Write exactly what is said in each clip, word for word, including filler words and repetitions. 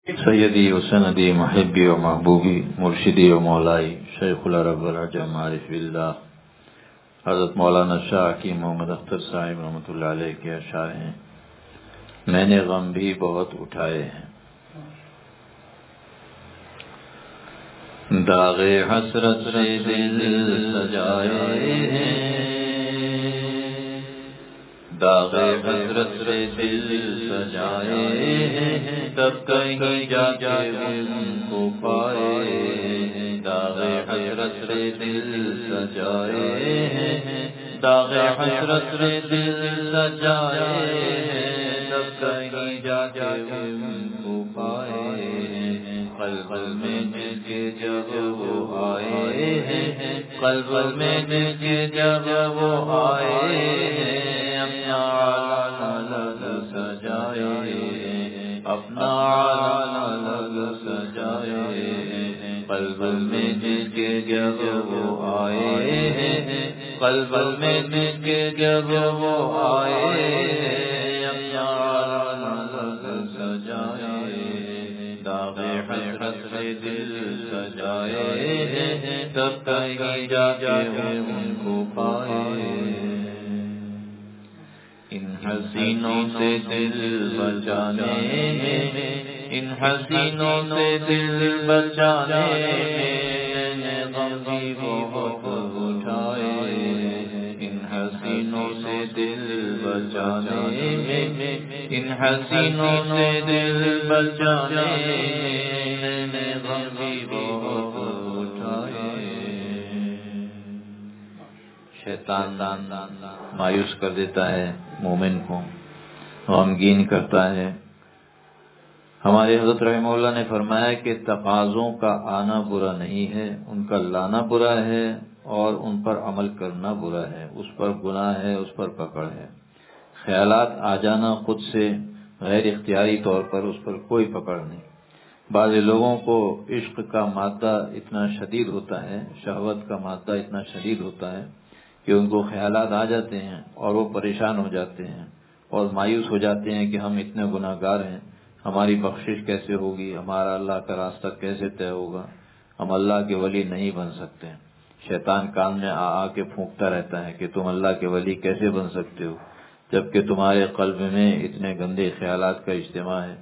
سیدی و سندی محبی و محبوبی مرشدی و مولائی شیخ العرب العجم عارف باللہ حضرت مولانا شاہ حکیم محمد اختر صاحب رحمۃ اللہ علیہ کے اشعار ہیں۔ میں نے غم بھی بہت اٹھائے ہیں، داغ حسرت سے دل سجائے ہیں، داغ حسرت سے دل سجائے ہیں، تب کہیں جا کے ان کو پائے ہیں، داغ حسرت سے دل سجائے ہیں، داغ حسرت سے دل سجائے ہیں، تب کہیں جا کے ان کو پائے ہیں، قلب میں جس کے جب وہ آئے ہیں، قلب میں جس کے جب وہ آئے ہیں، اپنا عالم سجائے ہیں، اپنا عالم سجائے ہیں، قلب میں جس کے جب وہ آئے ہیں، قلب میں جس کے جب وہ آئے ہیں، اپنا عالم سجائے ہیں، داغ حسرت سے دل سجائے ہیں، تب کہیں جا کے ان کو پائے، ان حسینوں سے دل بچانے میں، ان حسینوں سے دل بچانے میں غم بھی بہت اٹھائے، ان حسینوں سے دل بچانے میں، ان حسینوں سے دل بچانے میں غم بھی بہت اٹھائے۔ شیطان مایوس کر دیتا ہے مومن کو، غمگین کرتا ہے۔ ہمارے حضرت رحمہ اللہ نے فرمایا کہ تقاضوں کا آنا برا نہیں ہے، ان کا لانا برا ہے، اور ان پر عمل کرنا برا ہے، اس پر گناہ ہے، اس پر پکڑ ہے۔ خیالات آ جانا خود سے غیر اختیاری طور پر، اس پر کوئی پکڑ نہیں۔ بعض لوگوں کو عشق کا مادہ اتنا شدید ہوتا ہے، شہوت کا مادہ اتنا شدید ہوتا ہے کہ ان کو خیالات آ جاتے ہیں اور وہ پریشان ہو جاتے ہیں اور مایوس ہو جاتے ہیں کہ ہم اتنے گناہ گار ہیں، ہماری بخشش کیسے ہوگی، ہمارا اللہ کا راستہ کیسے طے ہوگا، ہم اللہ کے ولی نہیں بن سکتے۔ شیطان کان میں آ آ کے پھونکتا رہتا ہے کہ تم اللہ کے ولی کیسے بن سکتے ہو جبکہ تمہارے قلب میں اتنے گندے خیالات کا اجتماع ہے۔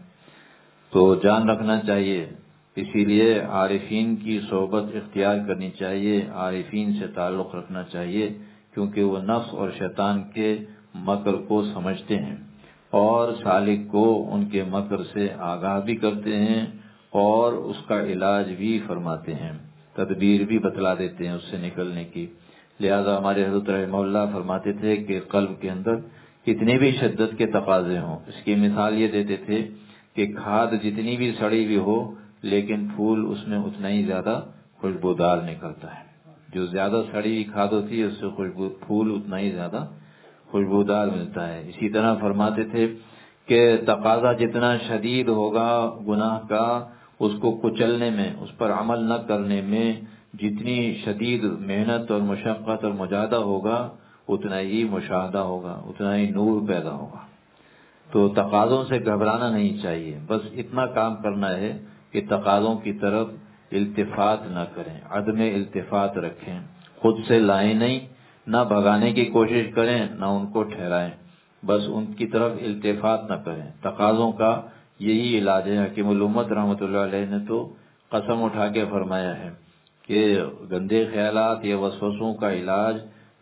تو جان رکھنا چاہیے، اسی لیے عارفین کی صحبت اختیار کرنی چاہیے، عارفین سے تعلق رکھنا چاہیے، کیونکہ وہ نفس اور شیطان کے مکر کو سمجھتے ہیں اور سالک کو ان کے مکر سے آگاہ بھی کرتے ہیں اور اس کا علاج بھی فرماتے ہیں، تدبیر بھی بتلا دیتے ہیں اس سے نکلنے کی۔ لہذا ہمارے حضرت رحمہ اللہ فرماتے تھے کہ قلب کے اندر کتنی بھی شدت کے تقاضے ہوں، اس کی مثال یہ دیتے تھے کہ کھاد جتنی بھی سڑی ہوئی ہو لیکن پھول اس میں اتنا ہی زیادہ خوشبودار نکلتا ہے، جو زیادہ سڑی ہوئی کھاد ہوتی ہے اس سے خوشبو پھول اتنا ہی زیادہ خوشبودار ملتا ہے۔ اسی طرح فرماتے تھے کہ تقاضا جتنا شدید ہوگا گناہ کا، اس کو کچلنے میں، اس پر عمل نہ کرنے میں جتنی شدید محنت اور مشقت اور مجاہدہ ہوگا اتنا ہی مشاہدہ ہوگا، اتنا ہی نور پیدا ہوگا۔ تو تقاضوں سے گھبرانا نہیں چاہیے، بس اتنا کام کرنا ہے کہ تقاضوں کی طرف التفات نہ کریں، عدم التفات رکھیں، خود سے لائیں نہیں، نہ بھگانے کی کوشش کریں نہ ان کو ٹھہرائیں، بس ان کی طرف التفات نہ کریں۔ تقاضوں کا یہی علاج ہے۔ حکیم الامت رحمۃ اللہ علیہ نے تو قسم اٹھا کے فرمایا ہے کہ گندے خیالات یا وسوسوں کا علاج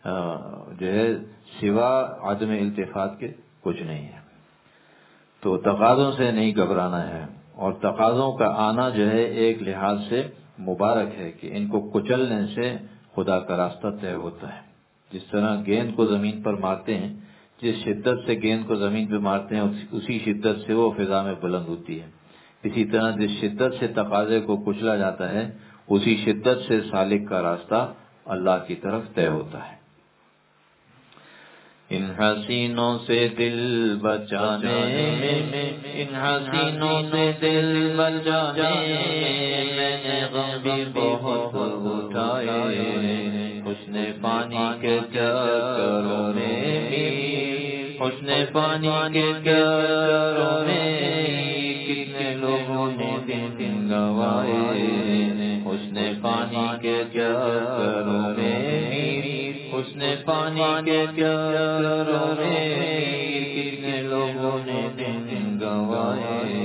جو ہے سوا عدم التفات کے کچھ نہیں ہے۔ تو تقاضوں سے نہیں گھبرانا ہے، اور تقاضوں کا آنا جو ہے ایک لحاظ سے مبارک ہے کہ ان کو کچلنے سے خدا کا راستہ طے ہوتا ہے۔ جس طرح گیند کو زمین پر مارتے ہیں، جس شدت سے گیند کو زمین پہ مارتے ہیں اسی شدت سے وہ فضا میں بلند ہوتی ہے۔ اسی طرح جس شدت سے تقاضے کو کچلا جاتا ہے اسی شدت سے سالک کا راستہ اللہ کی طرف طے ہوتا ہے۔ ان حسینوں سے دل بچانے میں، ان حسینوں سے دل بچانے میں نے غم بھی بہت اٹھائے، حسن پانی کے چکروں میں بھی، حسن پانی کے چکروں میں کتنے لوگوں نے دن گوائے، حسن پانی کے چکروں میں، حسن پانی کے چکروں میں کتنے لوگوں نے دن گوائے۔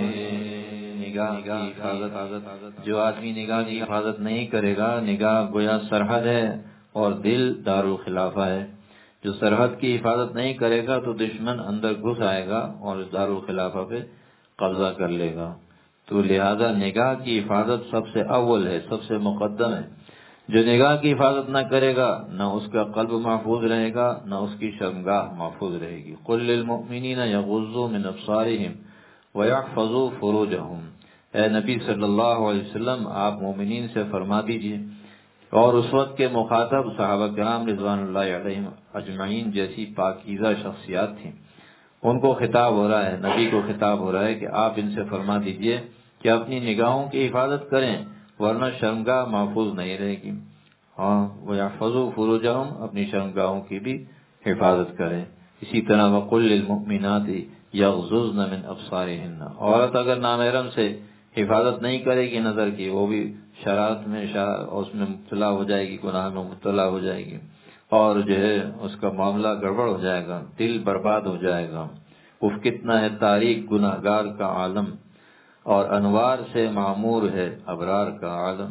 نگاہ کی حفاظت، جو آدمی نگاہ کی حفاظت نہیں کرے گا، نگاہ گویا سرحد ہے اور دل دارالخلافہ ہے۔ جو سرحد کی حفاظت نہیں کرے گا تو دشمن اندر گھس آئے گا اور دارالخلافہ پہ قبضہ کر لے گا۔ تو لہذا نگاہ کی حفاظت سب سے اول ہے، سب سے مقدم ہے۔ جو نگاہ کی حفاظت نہ کرے گا، نہ اس کا قلب محفوظ رہے گا، نہ اس کی شرمگاہ محفوظ رہے گی۔ قل للمؤمنین یغضوا من ابصارہم ویحفظوا فروجہم، اے نبی صلی اللہ علیہ وسلم آپ مومنین سے فرما دیجئے، اور اس وقت کے مخاطب صحابہ کرام رضوان اللہ علیہم اجمعین جیسی پاکیزہ شخصیات تھیں، ان کو خطاب ہو رہا ہے، نبی کو خطاب ہو رہا ہے کہ آپ ان سے فرما دیجئے کہ اپنی نگاہوں کی حفاظت کریں، ورنہ شرمگاہ محفوظ نہیں رہے گی۔ ہاں وَيَحْفَظُوا فُرُوجَهُمْ، اپنی شرمگاہوں کی بھی حفاظت کریں۔ اسی طرح وَقُلْ لِلْمُؤْمِنَاتِ يَغْضُضْنَ مِنْ أَبْصَارِهِنَّ، عورت اگر نامحرم سے حفاظت نہیں کرے گی نظر کی، وہ بھی شرارت میں اس میں مبتلا ہو جائے گی، گناہ میں مبتلا ہو جائے گی، اور جو ہے اس کا معاملہ گڑبڑ ہو جائے گا، دل برباد ہو جائے گا۔ اف کتنا ہے تاریک گناہ گار کا عالم، اور انوار سے معمور ہے ابرار کا عالم۔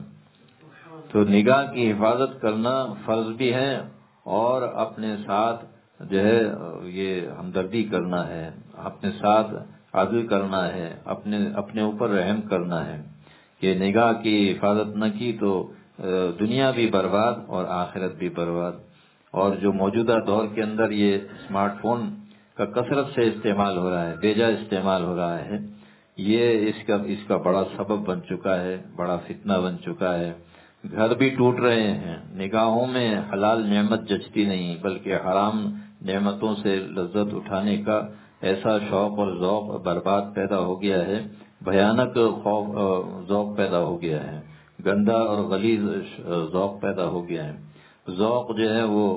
تو نگاہ کی حفاظت کرنا فرض بھی ہے، اور اپنے ساتھ جو ہے یہ ہمدردی کرنا ہے، اپنے ساتھ عدل کرنا ہے، اپنے اپنے اوپر رحم کرنا ہے کہ نگاہ کی حفاظت نہ کی تو دنیا بھی برباد اور آخرت بھی برباد۔ اور جو موجودہ دور کے اندر یہ اسمارٹ فون کا کثرت سے استعمال ہو رہا ہے، بیجا استعمال ہو رہا ہے، یہ اس کا اس کا بڑا سبب بن چکا ہے، بڑا فتنہ بن چکا ہے۔ گھر بھی ٹوٹ رہے ہیں، نگاہوں میں حلال نعمت جچتی نہیں، بلکہ حرام نعمتوں سے لذت اٹھانے کا ایسا شوق اور ذوق برباد پیدا ہو گیا ہے، بھیانک خوف ذوق پیدا ہو گیا ہے، گندا اور غلیظ ذوق پیدا ہو گیا ہے۔ ذوق جو ہے وہ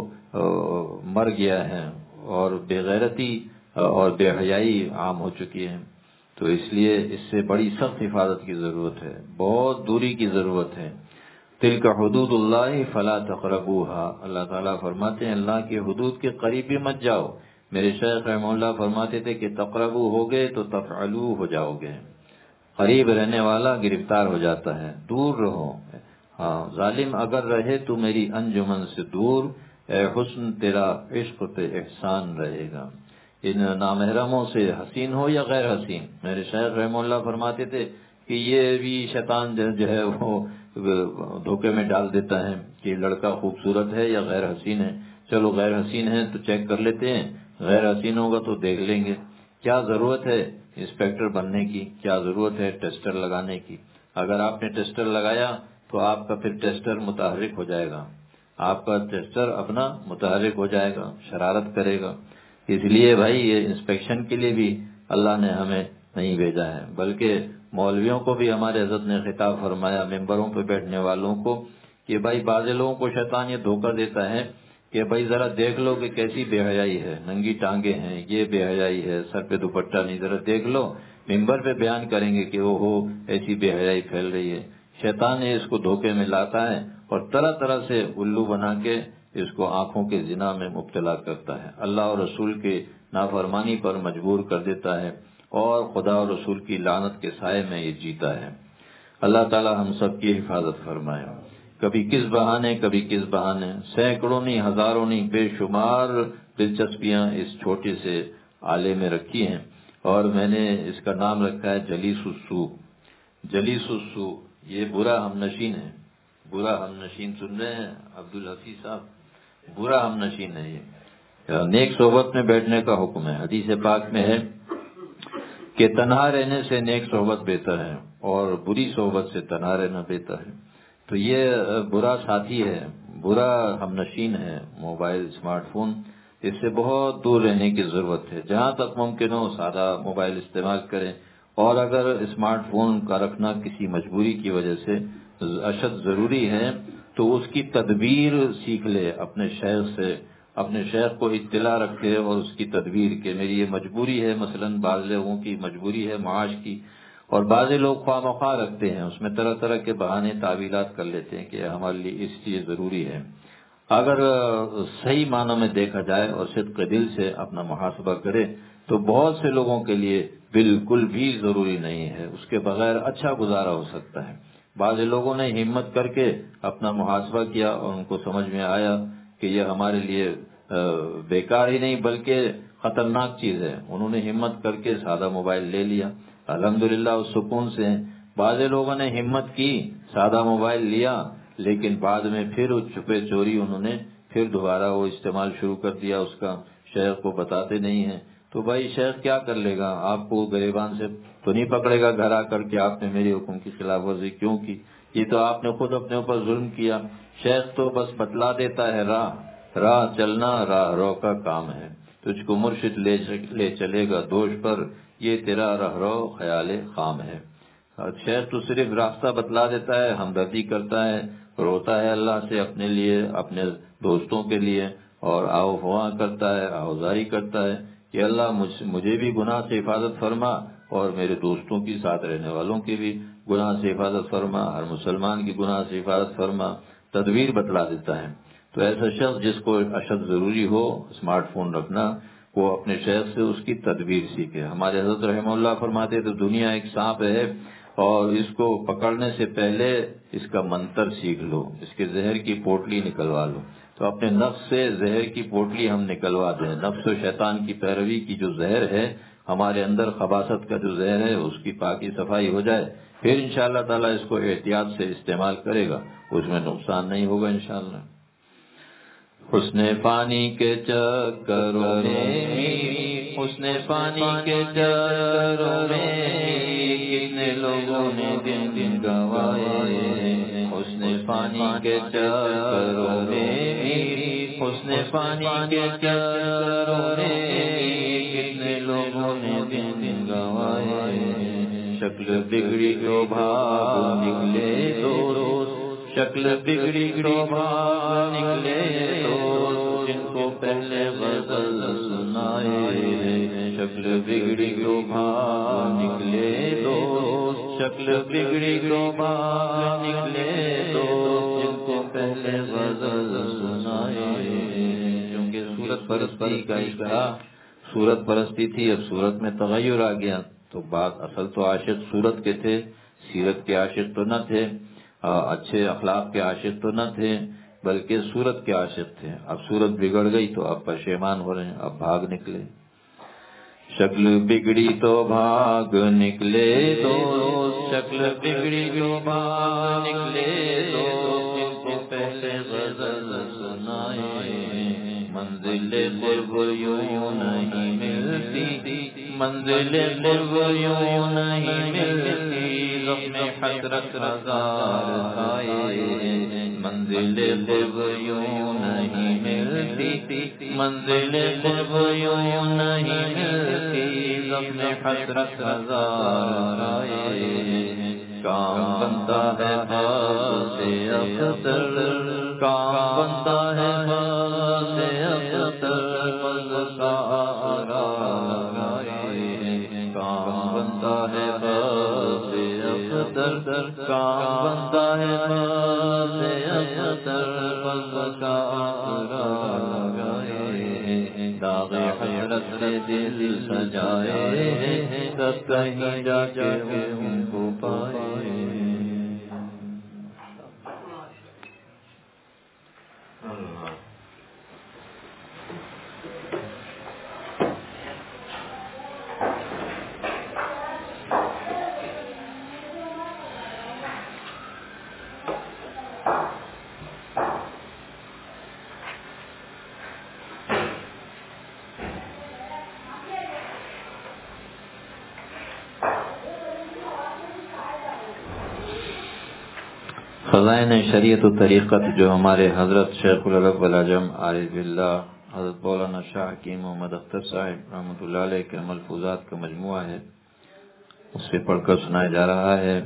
مر گیا ہے، اور بے غیرتی اور بے حیائی عام ہو چکی ہے۔ تو اس لیے اس سے بڑی سخت حفاظت کی ضرورت ہے، بہت دوری کی ضرورت ہے۔ تلک حدود اللہ فلا تقربوها، اللہ تعالیٰ فرماتے ہیں اللہ کی حدود کے قریب بھی مت جاؤ۔ میرے شیخ رحمہ اللہ فرماتے تھے کہ تقربو ہو گئے تو تفعلو ہو جاؤ گے، قریب رہنے والا گرفتار ہو جاتا ہے، دور رہو۔ ہاں ظالم اگر رہے تو میری انجمن سے دور، اے حسن تیرا عشق پہ احسان رہے گا۔ ان نامحرموں سے حسین ہو یا غیر حسین، میرے شیخ رحمہ اللہ فرماتے تھے کہ یہ بھی شیطان جو ہے وہ دھوکے میں ڈال دیتا ہے کہ لڑکا خوبصورت ہے یا غیر حسین ہے، چلو غیر حسین ہے تو چیک کر لیتے ہیں، غیر حسین ہوگا تو دیکھ لیں گے۔ کیا ضرورت ہے انسپیکٹر بننے کی، کیا ضرورت ہے ٹیسٹر لگانے کی؟ اگر آپ نے ٹیسٹر لگایا تو آپ کا پھر ٹیسٹر متحرک ہو جائے گا، آپ کا ٹیسٹر اپنا متحرک ہو جائے گا، شرارت کرے گا۔ اس لیے بھائی یہ انسپیکشن کے لیے بھی اللہ نے ہمیں نہیں بھیجا ہے، بلکہ مولویوں کو بھی ہمارے حضرت نے خطاب فرمایا، ممبروں پہ بیٹھنے والوں کو، کہ بھائی بعض لوگوں کو شیطان یہ دھوکہ دیتا ہے کہ بھائی ذرا دیکھ لو کہ کیسی بے حیائی ہے، ننگی ٹانگیں ہیں، یہ بے حیائی ہے، سر پہ دوپٹہ نہیں، ذرا دیکھ لو، ممبر پہ بیان کریں گے کہ او ہو ایسی بے حیائی پھیل رہی ہے۔ شیطان نے اس کو دھوکے میں لاتا ہے اور طرح طرح سے الو بنا کے اس کو آنکھوں کے زنا میں مبتلا کرتا ہے، اللہ اور رسول کے نافرمانی پر مجبور کر دیتا ہے، اور خدا اور رسول کی لعنت کے سائے میں یہ جیتا ہے۔ اللہ تعالی ہم سب کی حفاظت فرمائے۔ کبھی کس بہانے کبھی کس بہانے، سینکڑوں نہیں ہزاروں نہیں بے شمار دلچسپیاں اس چھوٹے سے آلے میں رکھی ہیں، اور میں نے اس کا نام رکھا ہے جلیس السوء۔ جلیس السوء یہ برا ہم نشین ہے، برا ہم نشین سن رہے ہیں عبدالحفیظ صاحب، برا ہم نشین ہے یہ۔ نیک صحبت میں بیٹھنے کا حکم ہے، حدیث پاک میں ہے کہ تنہا رہنے سے نیک صحبت بہتر ہے، اور بری صحبت سے تنہا رہنا بہتر ہے۔ تو یہ برا ساتھی ہے، برا ہم نشین ہے موبائل اسمارٹ فون، اس سے بہت دور رہنے کی ضرورت ہے۔ جہاں تک ممکن ہو سادہ موبائل استعمال کریں، اور اگر اسمارٹ فون کا رکھنا کسی مجبوری کی وجہ سے اشد ضروری ہے تو اس کی تدبیر سیکھ لے، اپنے شیخ سے اپنے شیخ کو اطلاع رکھے اور اس کی تدبیر کہ میری یہ مجبوری ہے، مثلا بعض لوگوں کی مجبوری ہے معاش کی، اور بعض لوگ خواہ مخواہ رکھتے ہیں، اس میں طرح طرح کے بہانے تعویلات کر لیتے ہیں کہ ہمارے لیے اس چیز ضروری ہے۔ اگر صحیح معنوں میں دیکھا جائے اور صدق دل سے اپنا محاسبہ کرے تو بہت سے لوگوں کے لیے بالکل بھی ضروری نہیں ہے، اس کے بغیر اچھا گزارا ہو سکتا ہے۔ بعض لوگوں نے ہمت کر کے اپنا محاسبہ کیا اور ان کو سمجھ میں آیا کہ یہ ہمارے لیے بیکار ہی نہیں بلکہ خطرناک چیز ہے، انہوں نے ہمت کر کے سادہ موبائل لے لیا، الحمدللہ اس سکون سے۔ بعض لوگوں نے ہمت کی، سادہ موبائل لیا، لیکن بعد میں پھر چھپے چوری انہوں نے پھر دوبارہ وہ استعمال شروع کر دیا، اس کا شیخ کو بتاتے نہیں ہیں۔ تو بھائی شیخ کیا کر لے گا؟ آپ کو گریبان سے تو نہیں پکڑے گا گھر آ کر کے آپ نے میری حکم کی خلاف ورزی کیوں کی؟ یہ تو آپ نے خود اپنے اوپر ظلم کیا۔ شیخ تو بس بتلا دیتا ہے راہ، راہ چلنا راہ رو کا کام ہے، تجھ کو مرشد لے لے چلے گا دوش پر، یہ تیرا راہ رو خیال خام ہے۔ شیخ تو صرف راستہ بتلا دیتا ہے، ہمدردی کرتا ہے، روتا ہے اللہ سے اپنے لیے، اپنے دوستوں کے لیے، اور آؤ فواں کرتا ہے، آؤزاری کرتا ہے کہ اللہ مجھے بھی گناہ سے حفاظت فرما اور میرے دوستوں کی ساتھ رہنے والوں کی بھی گناہ سے حفاظت فرما، ہر مسلمان کی گناہ سے حفاظت فرما، تدبیر بتلا دیتا ہے۔ تو ایسا شخص جس کو اشد ضروری ہو اسمارٹ فون رکھنا، وہ اپنے شیخ سے اس کی تدبیر سیکھے۔ ہمارے حضرت رحمہ اللہ فرماتے تو دنیا ایک سانپ ہے اور اس کو پکڑنے سے پہلے اس کا منتر سیکھ لو، اس کے زہر کی پوٹلی نکلوا لو۔ تو اپنے نفس سے زہر کی پوٹلی ہم نکلوا دیں، نفس و شیطان کی پیروی کی جو زہر ہے ہمارے اندر، خباثت کا جو زہر ہے اس کی پاکی صفائی ہو جائے، پھر انشاءاللہ تعالی اس کو احتیاط سے استعمال کرے گا، اس میں نقصان نہیں ہوگا انشاءاللہ۔ حسن پانی کے چکروں میں، حسن پانی کے چکروں میں کتنے لوگوں نے دن دن گوائے، حسن پانی کے چکروں میں، حسن پانی کے چکروں میں کتنے لوگوں نے دن دن گوائے، شکل بگڑی تو بھاگ نکلے دوست، شکل بگڑی تو بھاگ نکلے دوست، جن کو پہلے غزل سنائے، شکل بگڑی تو بھاگ نکلے دوست، شکل بگڑی تو بھاگ نکلے دوست، جن کو پہلے غزل سنائے۔ کیونکہ صورت پرستی کا عشق تھا، صورت پرستی تھی، اب صورت میں تغیر آ گیا، تو بات اصل تو عاشق صورت کے تھے، سیرت کے عاشق تو نہ تھے، اچھے اخلاق کے عاشق تو نہ تھے، بلکہ صورت کے عاشق تھے۔ اب صورت بگڑ گئی تو اب پشیمان ہو رہے ہیں، اب بھاگ نکلے۔ شکل بگڑی تو بھاگ نکلے دوست، شکل بگڑی تو بھاگ نکلے دوست، جن کو پہلے غزل سنائے، منزل قرب یوں نہیں ملتی، منزل قرب یوں نہیں ملتی، زخم حسرت ہزار کھائے، منزل قرب یوں نہیں ملتی، منزل قرب یوں نہیں ملتی، زخم حسرت ہزار کھائے، کام بنتا ہے خاص اختر، کام بنتا ہے خاص اختر، فضل کا آسرا لگائے، کام بنتا ہے خاص اختر، کام بنتا ہے خاص اختر، فضل کا آسرا لگائے، داغ حسرت سے دل سجائے، تب کہیں جا کے ان کو پائے۔ خزائن شریعت و طریقت جو ہمارے حضرت شیخ العرب والعجم عارف باللہ حضرت مولانا شاہ حکیم محمد اختر صاحب رحمۃ اللہ علیہ کے ملفوظات کا مجموعہ ہے، اس سے پڑھ کر سنایا جا رہا ہے۔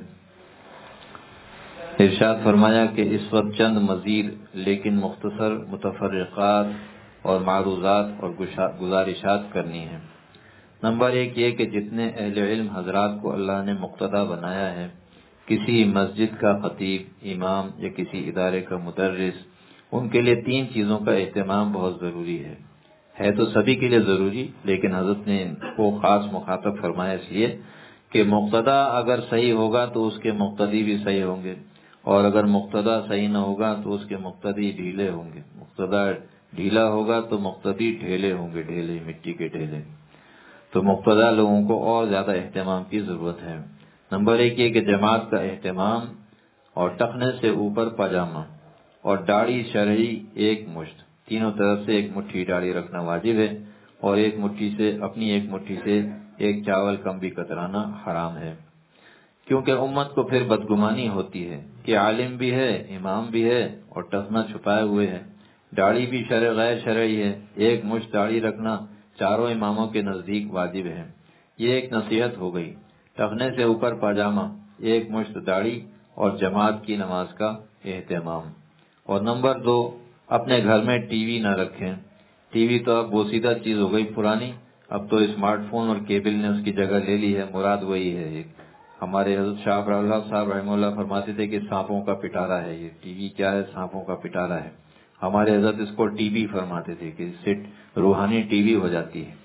ارشاد فرمایا کہ اس وقت چند مزید لیکن مختصر متفرقات اور معروضات اور گزارشات کرنی ہیں۔ نمبر ایک یہ کہ جتنے اہل علم حضرات کو اللہ نے مقتدا بنایا ہے، کسی مسجد کا خطیب، امام یا کسی ادارے کا مدرس، ان کے لیے تین چیزوں کا اہتمام بہت ضروری ہے ہے تو سبھی کے لیے ضروری، لیکن حضرت نے ان کو خاص مخاطب فرمایا اس لیے کہ مقتدا اگر صحیح ہوگا تو اس کے مقتدی بھی صحیح ہوں گے، اور اگر مقتدا صحیح نہ ہوگا تو اس کے مقتدی ڈھیلے ہوں گے، مقتدا ڈھیلا ہوگا تو مقتدی ڈھیلے ہوں گے، ڈھیلے مٹی کے ڈھیلے۔ تو مقتدا لوگوں کو اور زیادہ اہتمام کی ضرورت ہے۔ نمبر ایک یہ کہ جماعت کا اہتمام، اور ٹخنے سے اوپر پاجامہ، اور داڑھی شرعی ایک مشت، تینوں طرف سے ایک مٹھی داڑھی رکھنا واجب ہے، اور ایک مٹھی سے اپنی ایک مٹھی سے ایک چاول کم بھی کترانا حرام ہے، کیونکہ امت کو پھر بدگمانی ہوتی ہے کہ عالم بھی ہے، امام بھی ہے، اور ٹخنا چھپائے ہوئے ہے۔ داڑھی بھی شرع غیر شرعی ہے، ایک مشت داڑھی رکھنا چاروں اماموں کے نزدیک واجب ہے۔ یہ ایک نصیحت ہو گئی۔ ٹخنے سے اوپر پاجامہ، ایک مشت داڑھی، اور جماعت کی نماز کا اہتمام۔ اور نمبر دو، اپنے گھر میں ٹی وی نہ رکھیں۔ ٹی وی تو اب بوسیدہ چیز ہو گئی، پرانی، اب تو اسمارٹ فون اور کیبل نے اس کی جگہ لے لی ہے، مراد وہی ہے۔ ایک ہمارے حضرت شاہ فر اللہ صاحب رحمہ اللہ فرماتے تھے کہ سانپوں کا پٹارا ہے یہ ٹی وی، کیا ہے؟ سانپوں کا پٹارا ہے۔ ہمارے حضرت اس کو ٹی وی فرماتے تھے کہ اس سے روحانی ٹی وی ہو جاتی ہے۔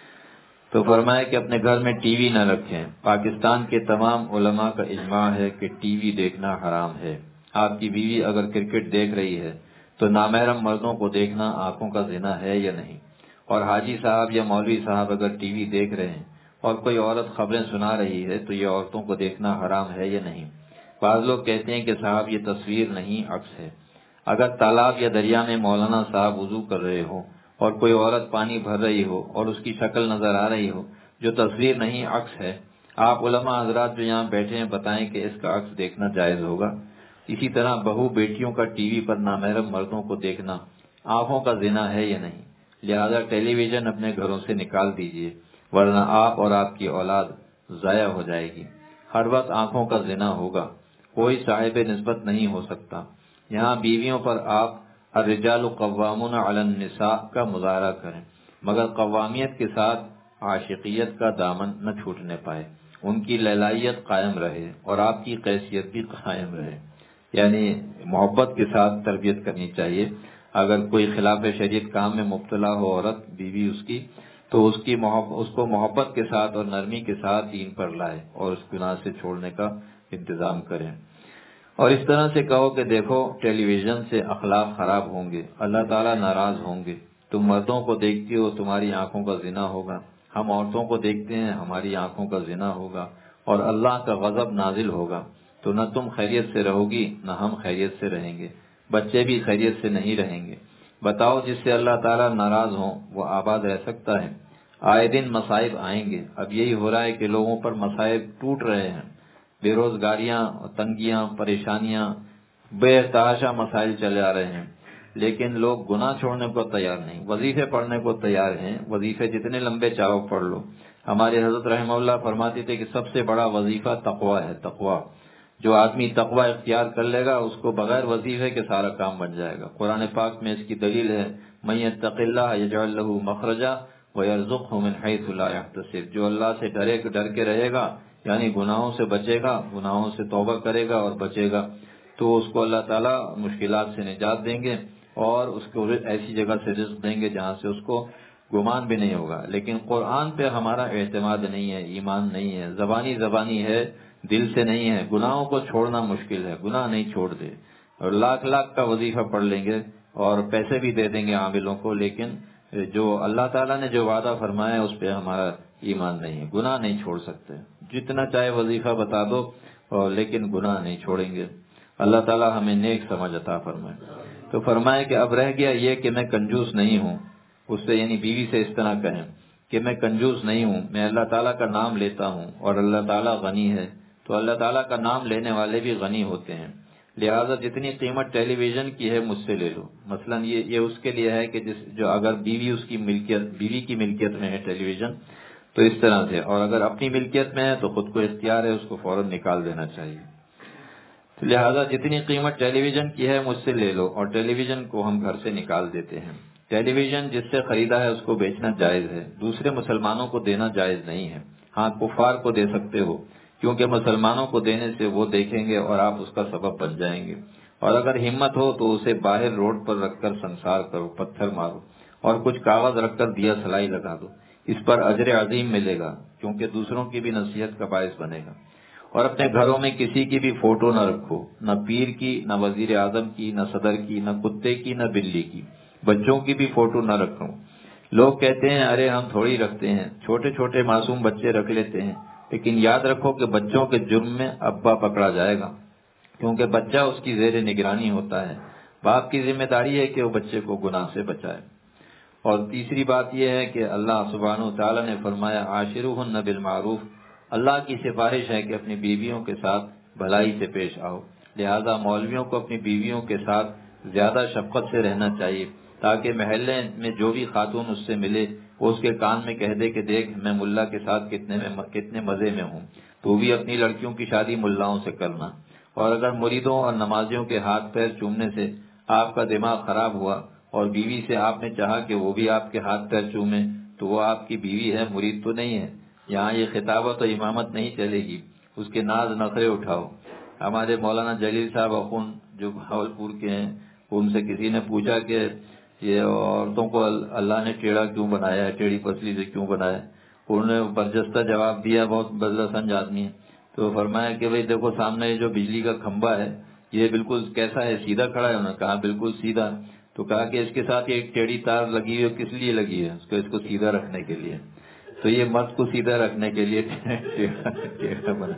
تو فرمایا کہ اپنے گھر میں ٹی وی نہ رکھیں۔ پاکستان کے تمام علماء کا اجماع ہے کہ ٹی وی دیکھنا حرام ہے۔ آپ کی بیوی اگر کرکٹ دیکھ رہی ہے تو نامحرم مردوں کو دیکھنا آنکھوں کا زنا ہے یا نہیں؟ اور حاجی صاحب یا مولوی صاحب اگر ٹی وی دیکھ رہے ہیں اور کوئی عورت خبریں سنا رہی ہے تو یہ عورتوں کو دیکھنا حرام ہے یا نہیں؟ بعض لوگ کہتے ہیں کہ صاحب یہ تصویر نہیں، عکس ہے۔ اگر تالاب یا دریا میں مولانا صاحب وضو کر رہے ہو اور کوئی عورت پانی بھر رہی ہو اور اس کی شکل نظر آ رہی ہو، جو تصویر نہیں عکس ہے، آپ علماء حضرات جو یہاں بیٹھے ہیں بتائیں کہ اس کا عکس دیکھنا جائز ہوگا؟ اسی طرح بہو بیٹیوں کا ٹی وی پر نامحرم مردوں کو دیکھنا آنکھوں کا زنا ہے یا نہیں؟ لہذا ٹیلی ویژن اپنے گھروں سے نکال دیجئے، ورنہ آپ اور آپ کی اولاد ضائع ہو جائے گی۔ ہر وقت آنکھوں کا زنا ہوگا، کوئی صاحب نسبت نہیں ہو سکتا۔ یہاں بیویوں پر آپ الرجال قوامون علی النساء کا مظاہرہ کریں، مگر قوامیت کے ساتھ عاشقیت کا دامن نہ چھوٹنے پائے، ان کی لیلائیت قائم رہے اور آپ کی قیسیت بھی قائم رہے، یعنی محبت کے ساتھ تربیت کرنی چاہیے۔ اگر کوئی خلاف شریعت کام میں مبتلا ہو عورت، بیوی اس کی، تو اس کی محبت اس کو محبت کے ساتھ اور نرمی کے ساتھ دین پر لائے اور اس گناہ سے چھوڑنے کا انتظام کریں۔ اور اس طرح سے کہو کہ دیکھو ٹیلی ویژن سے اخلاق خراب ہوں گے، اللہ تعالیٰ ناراض ہوں گے، تم مردوں کو دیکھتی ہو تمہاری آنکھوں کا زنا ہوگا، ہم عورتوں کو دیکھتے ہیں ہماری آنکھوں کا زنا ہوگا، اور اللہ کا غضب نازل ہوگا، تو نہ تم خیریت سے رہو گی نہ ہم خیریت سے رہیں گے، بچے بھی خیریت سے نہیں رہیں گے۔ بتاؤ جس سے اللہ تعالیٰ ناراض ہوں وہ آباد رہ سکتا ہے؟ آئے دن مصائب آئیں گے، اب یہی ہو رہا ہے کہ لوگوں پر مصائب ٹوٹ رہے ہیں، بے روزگاریاں، تنگیاں، پریشانیاں، بے تحاشا مسائل چلے آ رہے ہیں، لیکن لوگ گناہ چھوڑنے کو تیار نہیں، وظیفے پڑھنے کو تیار ہیں، وظیفے جتنے لمبے چاہو پڑھ لو۔ ہمارے حضرت رحمہ اللہ فرماتے تھے کہ سب سے بڑا وظیفہ تقویٰ ہے، تقویٰ۔ جو آدمی تقویٰ اختیار کر لے گا اس کو بغیر وظیفے کے سارا کام بن جائے گا۔ قرآن پاک میں اس کی دلیل ہے، مَن یتق اللہ یجعل لہ مخرجا ویرزقہ من حیث لا یحتسب۔ جو اللہ سے ڈرے ڈر کے رہے گا، یعنی گناہوں سے بچے گا، گناہوں سے توبہ کرے گا اور بچے گا، تو اس کو اللہ تعالیٰ مشکلات سے نجات دیں گے اور اس کو ایسی جگہ سے رزق دیں گے جہاں سے اس کو گمان بھی نہیں ہوگا۔ لیکن قرآن پہ ہمارا اعتماد نہیں ہے، ایمان نہیں ہے، زبانی زبانی ہے، دل سے نہیں ہے۔ گناہوں کو چھوڑنا مشکل ہے، گناہ نہیں چھوڑتے، اور لاکھ لاکھ کا وظیفہ پڑھ لیں گے اور پیسے بھی دے دیں گے عاملوں کو، لیکن جو اللہ تعالیٰ نے جو وعدہ فرمایا اس پہ ہمارا ایمان نہیں ہے، گناہ نہیں چھوڑ سکتے۔ جتنا چاہے وظیفہ بتا دو اور لیکن گناہ نہیں چھوڑیں گے۔ اللہ تعالیٰ ہمیں نیک سمجھ عطا فرمائے۔ تو فرمائے کہ اب رہ گیا یہ کہ میں کنجوس نہیں ہوں، اس سے یعنی بیوی سے اس طرح کہیں کہ میں کنجوس نہیں ہوں، میں اللہ تعالیٰ کا نام لیتا ہوں اور اللہ تعالیٰ غنی ہے، تو اللہ تعالیٰ کا نام لینے والے بھی غنی ہوتے ہیں، لہذا جتنی قیمت ٹیلی ویژن کی ہے مجھ سے لے لو۔ مثلا یہ یہ اس کے لیے ہے کہ جس جو اگر بیوی اس کی ملکیت بیوی کی ملکیت میں ہے ٹیلی ویژن تو اس طرح سے، اور اگر اپنی ملکیت میں ہے تو خود کو اختیار ہے، اس کو فوراً نکال دینا چاہیے۔ لہذا جتنی قیمت ٹیلی ویژن کی ہے مجھ سے لے لو، اور ٹیلی ویژن کو ہم گھر سے نکال دیتے ہیں۔ ٹیلی ویژن جس سے خریدا ہے اس کو بیچنا جائز ہے، دوسرے مسلمانوں کو دینا جائز نہیں ہے۔ ہاں کفار کو دے سکتے ہو، کیونکہ مسلمانوں کو دینے سے وہ دیکھیں گے اور آپ اس کا سبب بن جائیں گے، اور اگر ہمت ہو تو اسے باہر روڈ پر رکھ کر سنسار کرو، پتھر مارو اور کچھ کاغذ رکھ کر دیا سلائی لگا دو، اس پر اجر عظیم ملے گا، کیونکہ دوسروں کی بھی نصیحت کا باعث بنے گا۔ اور اپنے گھروں میں کسی کی بھی فوٹو نہ رکھو، نہ پیر کی، نہ وزیر اعظم کی، نہ صدر کی، نہ کتے کی، نہ بلی کی، بچوں کی بھی فوٹو نہ رکھو۔ لوگ کہتے ہیں ارے ہم تھوڑی رکھتے ہیں، چھوٹے چھوٹے معصوم بچے رکھ لیتے ہیں، لیکن یاد رکھو کہ بچوں کے جرم میں ابا پکڑا جائے گا، کیونکہ بچہ اس کی زیر نگرانی ہوتا ہے۔ باپ کی ذمہ داری ہے کہ وہ بچے کو گناہ سے بچائے۔ اور تیسری بات یہ ہے کہ اللہ سبحانہ و تعالیٰ نے فرمایا عاشروہن بالمعروف، اللہ کی سفارش ہے کہ اپنی بیویوں کے ساتھ بھلائی سے پیش آؤ، لہذا مولویوں کو اپنی بیویوں کے ساتھ زیادہ شفقت سے رہنا چاہیے، تاکہ محلے میں جو بھی خاتون اس سے ملے وہ اس کے کان میں کہہ دے کہ دیکھ میں ملا کے ساتھ کتنے میں کتنے مزے میں ہوں، تو بھی اپنی لڑکیوں کی شادی ملاؤں سے کرنا۔ اور اگر مریدوں اور نمازیوں کے ہاتھ پیر چومنے سے آپ کا دماغ خراب ہوا اور بیوی سے آپ نے چاہا کہ وہ بھی آپ کے ہاتھ پیر چومے، تو وہ آپ کی بیوی ہے، مرید تو نہیں ہے۔ یہاں یہ خطابت و امامت نہیں چلے گی، اس کے ناز نخرے اٹھاؤ۔ ہمارے مولانا جلیل صاحب اخون جو بھاولپور کے ہیں، ان سے کسی نے پوچھا کہ یہ عورتوں کو اللہ نے ٹیڑھا کیوں بنایا ہے، ٹیڑھی پسلی سے کیوں بنایا ہے؟ انہوں نے برجستہ جواب دیا، بہت بدلہ سنج آدمی ہے، تو فرمایا کہ بھئی دیکھو سامنے یہ جو بجلی کا کھمبا ہے یہ بالکل کیسا ہے، سیدھا کھڑا ہے؟ انہوں نے کہا بالکل سیدھا۔ تو کہا کہ اس کے ساتھ ایک ٹیڑھی تار لگی ہے، کس لیے لگی ہے؟ اس کو اس کو سیدھا رکھنے کے لیے، تو یہ مرد کو سیدھا رکھنے کے لیے ٹیڑھا بنا۔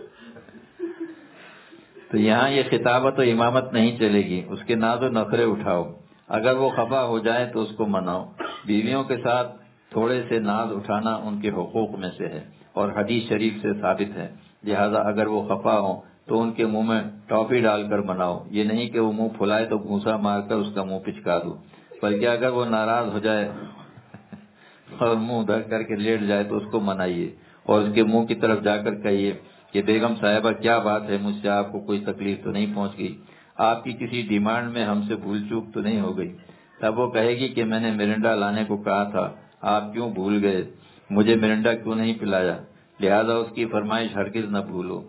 تو یہاں یہ خطابت و امامت نہیں چلے گی، اس کے ناز و نخرے اٹھاؤ، اگر وہ خفا ہو جائے تو اس کو مناؤ۔ بیویوں کے ساتھ تھوڑے سے ناز اٹھانا ان کے حقوق میں سے ہے اور حدیث شریف سے ثابت ہے، لہذا اگر وہ خفا ہوں تو ان کے منہ میں ٹاپی ڈال کر مناؤ، یہ نہیں کہ وہ منہ پھلائے تو گھونسا مار کر اس کا منہ پچکا دو، بلکہ اگر وہ ناراض ہو جائے اور منہ دھر کر کے لیٹ جائے تو اس کو منائیے اور اس کے منہ کی طرف جا کر کہیے کہ بیگم صاحبہ کیا بات ہے، مجھ سے آپ کو کوئی تکلیف تو نہیں پہنچ گئی، آپ کی کسی ڈیمانڈ میں ہم سے بھول چوک تو نہیں ہو گئی؟ تب وہ کہے گی کہ میں نے مرنڈا لانے کو کہا تھا، آپ کیوں بھول گئے، مجھے مرنڈا کیوں نہیں پلایا؟ لہذا اس کی فرمائش ہرگز نہ بھولو۔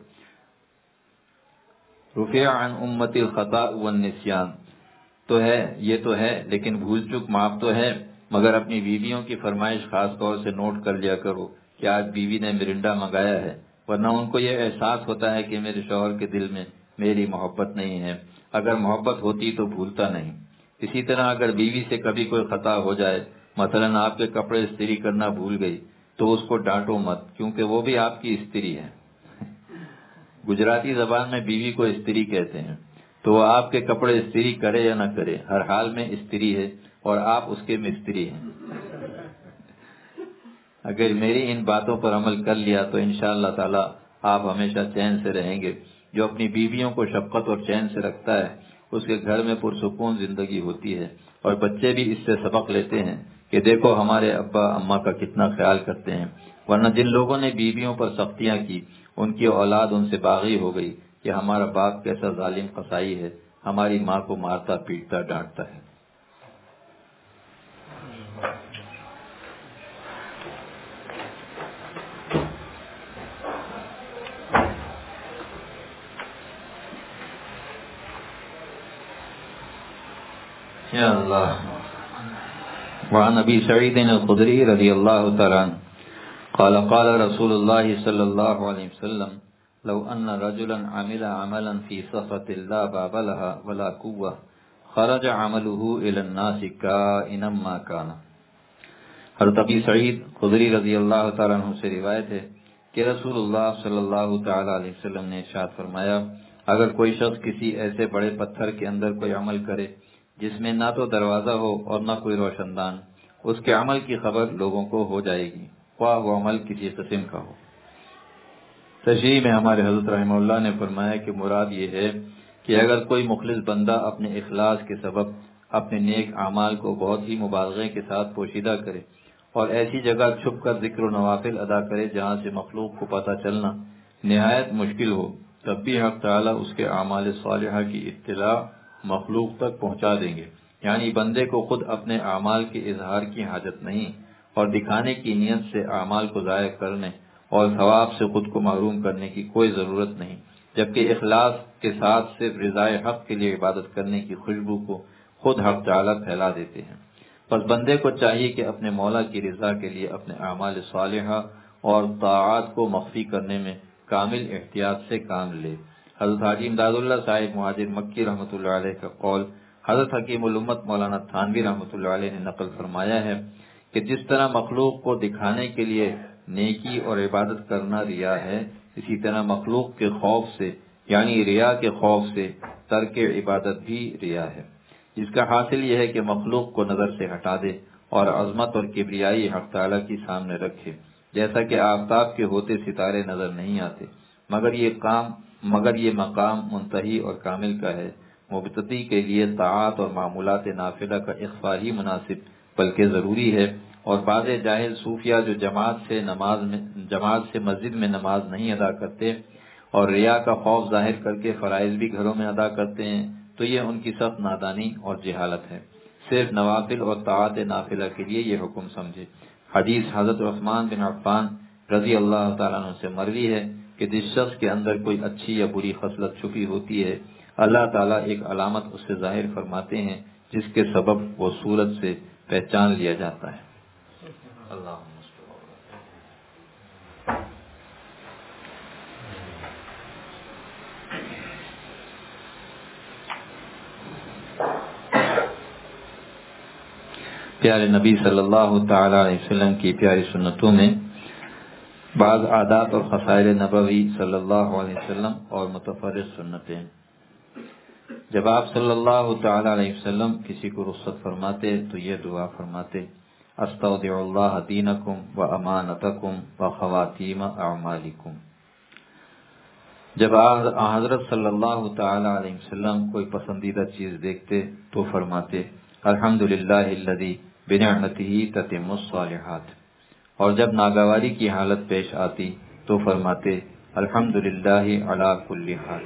رفع عن امتی الخطا والنسیان، تو ہے یہ تو ہے، لیکن بھول چوک معاف تو ہے، مگر اپنی بیویوں کی فرمائش خاص طور سے نوٹ کر لیا کرو کہ آج بیوی نے مرنڈا منگایا ہے، ورنہ ان کو یہ احساس ہوتا ہے کہ میرے شوہر کے دل میں میری محبت نہیں ہے، اگر محبت ہوتی تو بھولتا نہیں۔ اسی طرح اگر بیوی سے کبھی کوئی خطا ہو جائے، مثلا آپ کے کپڑے استری کرنا بھول گئی، تو اس کو ڈانٹو مت، کیونکہ وہ بھی آپ کی استری ہے۔ گجراتی زبان میں بیوی کو استری کہتے ہیں، تو وہ آپ کے کپڑے استری کرے یا نہ کرے، ہر حال میں استری ہے اور آپ اس کے مستری ہیں۔ اگر میری ان باتوں پر عمل کر لیا تو انشاءاللہ تعالی آپ ہمیشہ چین سے رہیں گے۔ جو اپنی بیویوں کو شفقت اور چین سے رکھتا ہے اس کے گھر میں پرسکون زندگی ہوتی ہے، اور بچے بھی اس سے سبق لیتے ہیں کہ دیکھو ہمارے ابا اماں کا کتنا خیال کرتے ہیں، ورنہ جن لوگوں نے بیویوں پر سختیاں کی ان کی اولاد ان سے باغی ہو گئی کہ ہمارا باپ کیسا ظالم قصائی ہے، ہماری ماں کو مارتا پیٹتا ڈانٹتا ہے۔ یا اللہ۔ وعن ابی سعید الخدری رضی اللہ تعالی عنہ قال قال رسول اللہ صلی اللہ علیہ وسلم لو ان رجلا عمل عملا في صفة لا باب لها ولا قوة خرج عمله الى الناس كائنا ما كان۔ حضرت ابی سعید خدری رضی اللہ تعالی عنہ سے روایت ہے کہ رسول اللہ صلی اللہ تعالی علیہ وسلم نے ارشاد فرمایا، اگر کوئی شخص کسی ایسے بڑے پتھر کے اندر کوئی عمل کرے جس میں نہ تو دروازہ ہو اور نہ کوئی روشن دان، اس کے عمل کی خبر لوگوں کو ہو جائے گی، خواہ وہ عمل کسی قسم کا ہو۔ تشریح میں ہمارے حضرت رحمہ اللہ نے فرمایا کہ مراد یہ ہے کہ اگر کوئی مخلص بندہ اپنے اخلاص کے سبب اپنے نیک اعمال کو بہت ہی مبالغے کے ساتھ پوشیدہ کرے اور ایسی جگہ چھپ کر ذکر و نوافل ادا کرے جہاں سے مخلوق کو پتہ چلنا نہایت مشکل ہو، تب بھی حق تعالیٰ اس کے اعمال صالحہ کی اطلاع مخلوق تک پہنچا دیں گے، یعنی بندے کو خود اپنے اعمال کے اظہار کی حاجت نہیں اور دکھانے کی نیت سے اعمال کو ضائع کرنے اور ثواب سے خود کو محروم کرنے کی کوئی ضرورت نہیں، جبکہ اخلاص کے ساتھ صرف رضائے حق کے لیے عبادت کرنے کی خوشبو کو خود حق تعالیٰ پھیلا دیتے ہیں۔ پس بندے کو چاہیے کہ اپنے مولا کی رضا کے لیے اپنے اعمال صالحہ اور طاعات کو مخفی کرنے میں کامل احتیاط سے کام لے۔ حضرت حاجی امداد اللہ صاحب مہاجر مکی رحمۃ اللہ علیہ کا قول حضرت حکیم الامت مولانا تھانوی رحمۃ اللہ علیہ نے نقل فرمایا ہے کہ جس طرح مخلوق کو دکھانے کے لیے نیکی اور عبادت کرنا ریا ہے، اسی طرح مخلوق کے خوف سے یعنی ریا کے خوف سے ترک عبادت بھی ریا ہے، جس کا حاصل یہ ہے کہ مخلوق کو نظر سے ہٹا دے اور عظمت اور کبریائی حق تعالیٰ کی سامنے رکھے، جیسا کہ آفتاب کے ہوتے ستارے نظر نہیں آتے، مگر یہ کام مگر یہ مقام منتہی اور کامل کا ہے۔ مبتدی کے لیے طاعات اور معمولات نافلہ کا اخفا ہی مناسب بلکہ ضروری ہے، اور بعض جاہل صوفیہ جو جماعت سے نماز میں جماعت سے مسجد میں نماز نہیں ادا کرتے اور ریا کا خوف ظاہر کر کے فرائض بھی گھروں میں ادا کرتے ہیں، تو یہ ان کی سخت نادانی اور جہالت ہے۔ صرف نوافل اور طاعات نافلہ کے لیے یہ حکم سمجھے۔ حدیث حضرت عثمان بن عفان رضی اللہ تعالیٰ عنہ سے مروی ہے کہ جس شخص کے اندر کوئی اچھی یا بری خصلت چھپی ہوتی ہے، اللہ تعالیٰ ایک علامت اس سے ظاہر فرماتے ہیں جس کے سبب وہ صورت سے پہچان لیا جاتا ہے۔ اللہ پیارے نبی صلی اللہ تعالی علیہ وسلم کی پیاری سنتوں میں بعض عادات اور خصائل نبوی صلی اللہ علیہ وسلم اور متفرق سنتیں۔ جب آپ صلی اللہ تعالی علیہ وسلم کسی کو رخصت فرماتے تو یہ دعا فرماتے: استودع اللہ دینکم و امانتکم و خواتیم اعمالکم۔ جب حضرت صلی اللہ تعالی علیہ وسلم کوئی پسندیدہ چیز دیکھتے تو فرماتے: الحمدللہ الذی بنعمتہ تتم الصالحات، اور جب ناگواری کی حالت پیش آتی تو فرماتے: الحمدللہ علی کل حال۔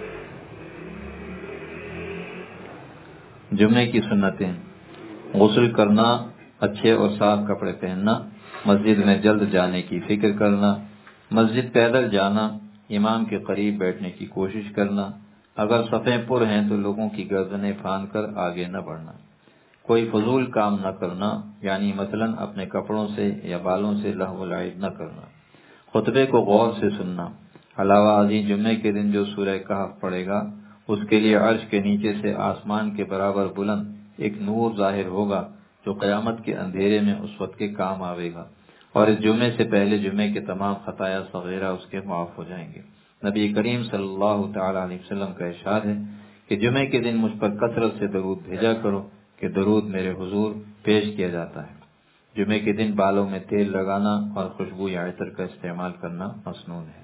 جمعے کی سنتیں: غسل کرنا، اچھے اور صاف کپڑے پہننا، مسجد میں جلد جانے کی فکر کرنا، مسجد پیدل جانا، امام کے قریب بیٹھنے کی کوشش کرنا، اگر صفیں پر ہیں تو لوگوں کی گردنیں پھاند کر آگے نہ بڑھنا، کوئی فضول کام نہ کرنا یعنی مثلا اپنے کپڑوں سے یا بالوں سے لہو و لعب نہ کرنا، خطبے کو غور سے سننا، علاوہ ازیں جمعے کے دن جو سورہ کہف پڑھے گا اس کے لیے عرش کے نیچے سے آسمان کے برابر بلند ایک نور ظاہر ہوگا جو قیامت کے اندھیرے میں اس وقت کے کام آئے گا، اور اس جمعے سے پہلے جمعے کے تمام خطایا صغیرہ اس کے معاف ہو جائیں گے۔ نبی کریم صلی اللہ تعالی علیہ وسلم کا ارشاد ہے کہ جمعے کے دن مجھ پر کثرت سے درود بھیجا کرو کہ درود میرے حضور پیش کیا جاتا ہے۔ جمعے کے دن بالوں میں تیل لگانا اور خوشبو یا عطر کا استعمال کرنا مسنون ہے۔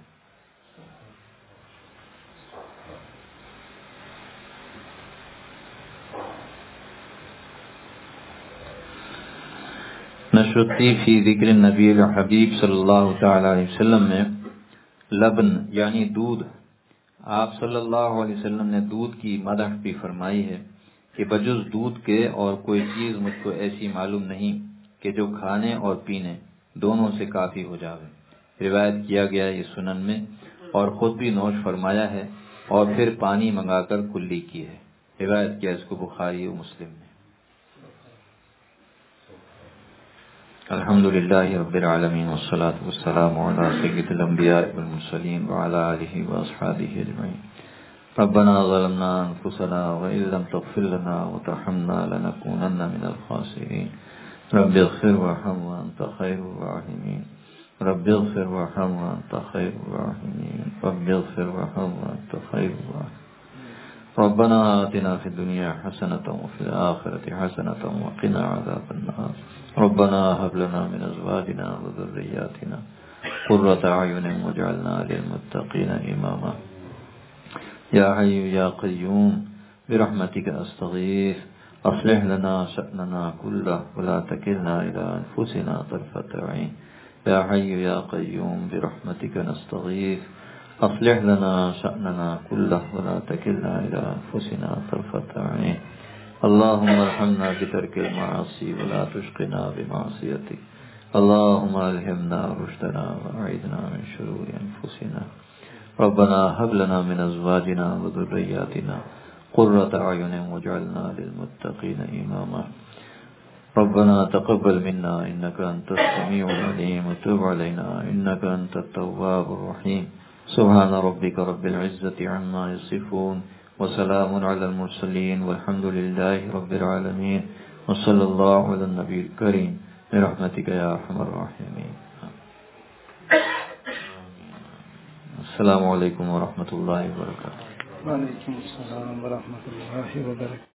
نشرتی فی ذکر النبی الحبیب صلی اللہ تعالی علیہ وسلم میں لبن یعنی دودھ، آپ صلی اللہ علیہ وسلم نے دودھ کی مدح بھی فرمائی ہے کہ بجز دودھ کے اور کوئی چیز مجھ کو ایسی معلوم نہیں کہ جو کھانے اور پینے دونوں سے کافی ہو جاوے۔ روایت کیا گیا یہ سنن میں، اور خود بھی نوش فرمایا ہے اور پھر پانی منگا کر کلی کی ہے۔ روایت کیا اس کو بخاری و مسلم میں۔ الحمدللہ رب العالمین والصلاة والسلام علی سید الانبیاء والمرسلین وعلی آلہ واصحابہ اجمعین۔ ربنا ظلمنا انفسنا وان لم تغفر لنا وترحمنا لنكونن من الخاسرین۔ رب اغفر وارحم وانت خیر الراحمین۔ رب اغفر وارحم وانت خیر الراحمین۔ رب اغفر وارحم وانت خیر الراحمین۔ ربنا آتنا في الدنيا حسنة وفي الآخرة حسنة وقنا عذاب النار۔ ربنا هب لنا من أزواجنا وذرياتنا قرة أعين واجعلنا للمتقين إماما۔ يا حي يا قيوم برحمتك أستغيث أصلح لنا شأننا كله ولا تكلنا إلى أنفسنا طرفة عين۔ يا حي يا قيوم برحمتك نستغيث أصلح لنا شأننا كله ولا تكلنا إلى أنفسنا طرفة عين۔ اللهم ارحمنا بترك المعاصي ولا تشقنا بمعصيتك. اللهم الهمنا رشدنا واعذنا من شرور انفسنا. ربنا هب لنا من ازواجنا وذرياتنا قرة اعين واجعلنا للمتقين اماما. ربنا تقبل منا انك انت السميع العليم وتب علينا انك انت التواب الرحيم. سبحان ربك رب العزة عما يصفون وسلام على المرسلين والحمد لله رب العالمين وصلى الله على النبي الكريم برحمتك يا ارحم الراحمين. السلام علیکم ورحمۃ اللہ وبرکاتہ. وعلیکم السلام ورحمۃ اللہ وبرکاتہ.